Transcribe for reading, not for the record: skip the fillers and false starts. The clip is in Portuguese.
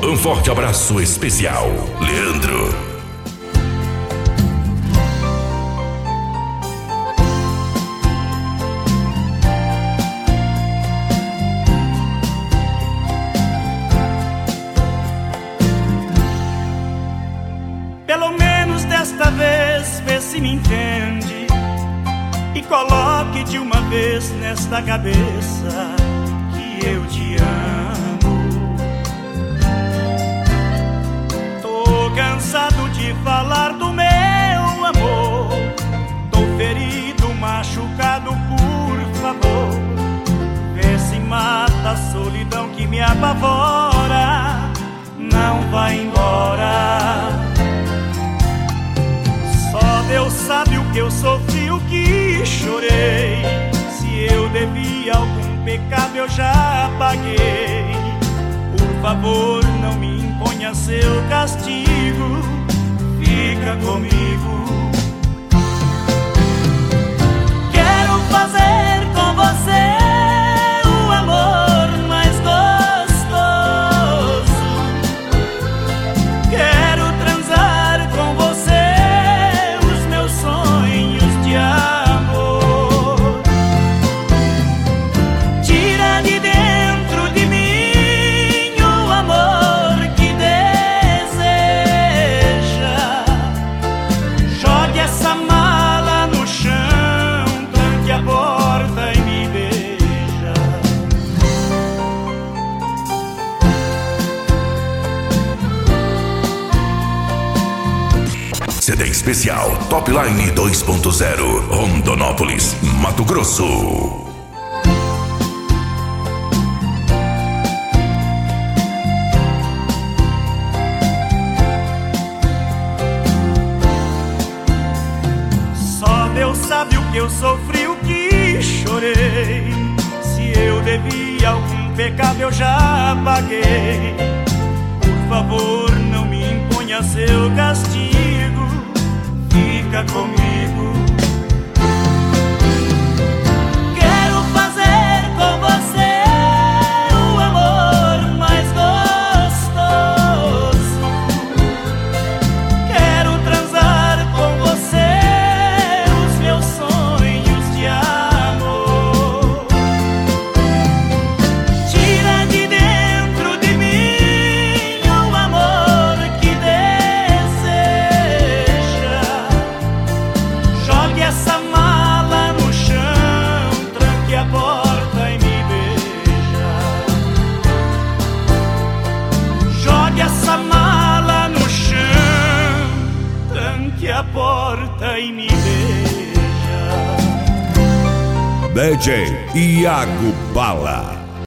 Um forte abraço especial, Leandro. Pelo menos desta vez, vê se me entende e coloque de uma vez nesta cabeça que eu te amo. Tô cansado de falar do meu amor, tô ferido, machucado, por favor. Vê se mata a solidão que me apavora, não vai embora. Só Deus sabe o que eu sofri, o que chorei. Se eu devia algum pecado eu já paguei. Por favor, não me imponha seu castigo, fica comigo. Quero fazer com você o amor mais gostoso. Quero transar com você CD especial Top Line 2.0, Rondonópolis, Mato Grosso. Só Deus sabe o que eu sofri, o que chorei. Se eu devia algum pecado eu já paguei. Por favor, não me imponha seu castigo, fica comigo. Quero fazer com você o amor mais gostoso. Quero transar com você os meus sonhos de amor. Tira de dentro de mim o amor que jogue essa mala no chão, tranque a porta e me beija. Jogue essa mala no chão, tranque a porta e me beija. DJ Iago Bala.